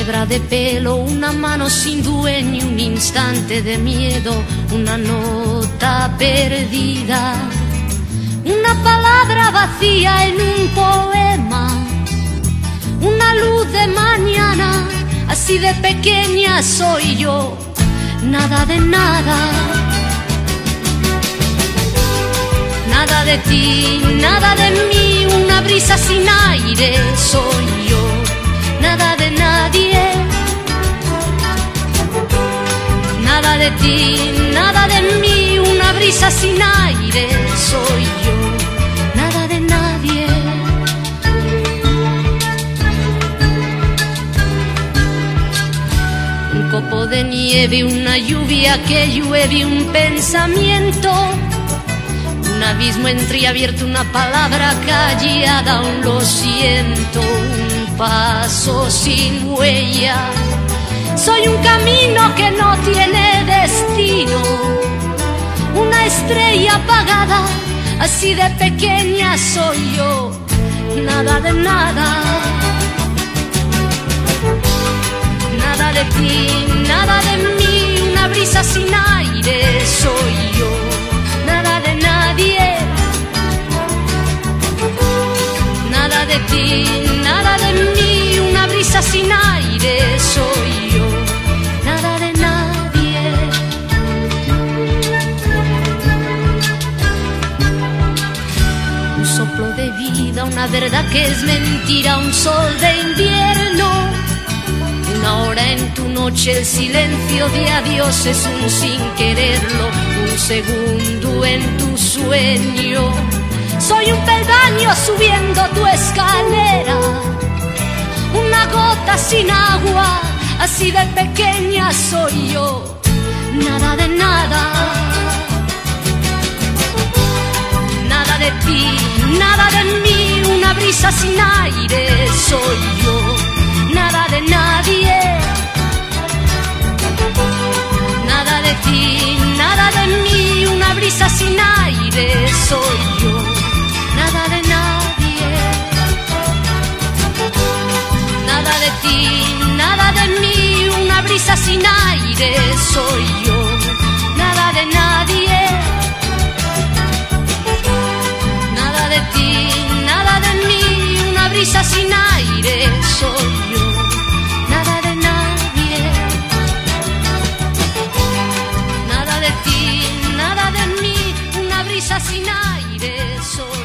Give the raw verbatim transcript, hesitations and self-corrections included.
hebra de pelo, una mano sin dueño, un instante de miedo, una nota perdida, una palabra vacía en un poema, una luz de mañana, así de pequeña soy yo, nada de nada. Nada de ti, nada de mí, una brisa sin aire soy yo, nada de nadie. Nada de ti, nada de mí, una brisa sin aire soy yo, nada de nadie. Un copo de nieve, una lluvia que llueve, un pensamiento, un abismo entreabierto, una palabra callada, un lo siento, un paso sin huella. Soy un camino que no tiene destino, una estrella apagada, así de pequeña soy yo, nada de nada. Nada de ti, nada de mí, una brisa sin aire soy yo, nada de nadie. Nada de ti, nada de mí, una brisa sin aire soy yo, nada de nadie. Un soplo de vida, una verdad que es mentira, un sol de invierno, una hora en tu noche, el silencio de adiós es un sin quererlo, un segundo en tu sueño. Soy un peldaño subiendo tu escalera, una gota sin agua, así de pequeña soy yo, nada de nada. Nada de ti, nada de mí, una brisa sin aire soy yo, nada de nadie. Nada de ti, nada de mí, una brisa sin aire soy yo, nada de nadie. Nada de ti, nada de mí, una brisa sin aire soy yo, nada de nadie. Nada de ti, nada de mí, una brisa sin aire soy yo, nada de nadie. Nada de ti, nada de mí, una brisa sin aire soy yo.